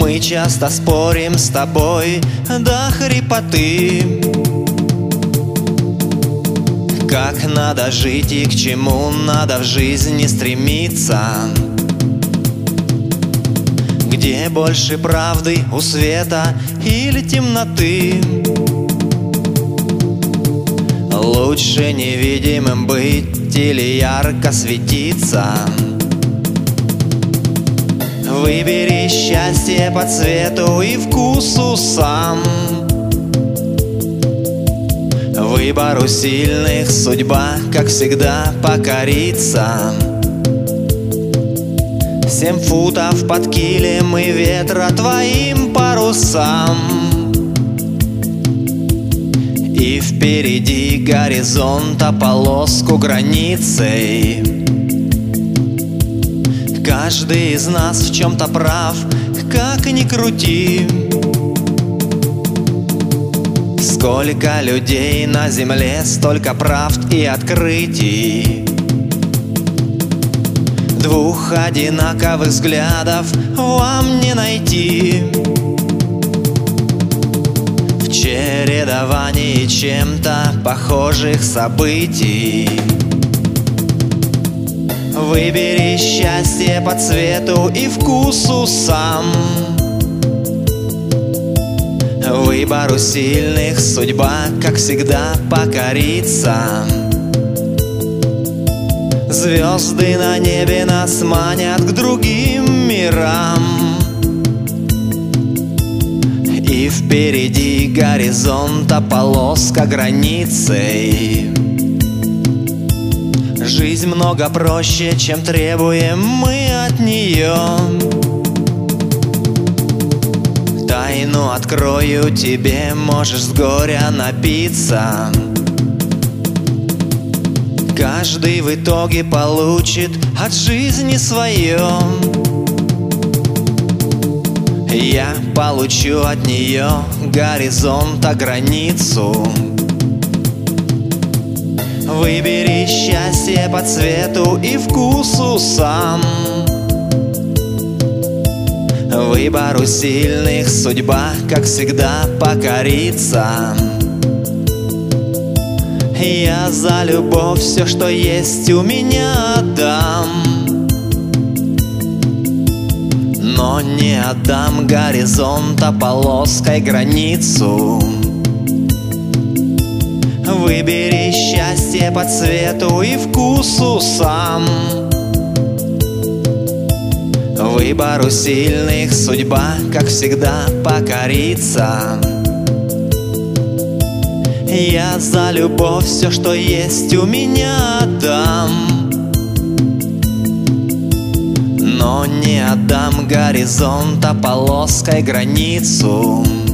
Мы часто спорим с тобой до хрипоты, как надо жить и к чему надо в жизни стремиться, где больше правды у света или темноты. Лучше невидимым быть или ярко светиться. Выбери счастье по цвету и вкусу сам. Выбору сильных судьба, как всегда, покорится. 7 футов под килем и ветра твоим парусам. И впереди горизонта полоску границей. Каждый из нас в чем-то прав, как ни крути. Сколько людей на земле, столько правд и открытий. 2 одинаковых взглядов вам не найти. В чередовании чем-то похожих событий. Выбери счастье по цвету и вкусу сам. Выбору сильных судьба, как всегда, покорится. Звезды на небе нас манят к другим мирам. И впереди горизонта полоска границей. Жизнь много проще, чем требуем мы от нее. Тайну открою тебе, можешь с горя напиться. Каждый в итоге получит от жизни свое. Я получу от нее горизонта границу. Выбери счастье по цвету и вкусу сам. Выбору сильных судьба, как всегда, покорится. Я за любовь все, что есть у меня, отдам. Но не отдам горизонта полоской границу. Выбери счастье по цвету и вкусу сам. Выбору сильных судьба, как всегда, покорится. Я за любовь все, что есть у меня, отдам. Но не отдам горизонта полоской границу.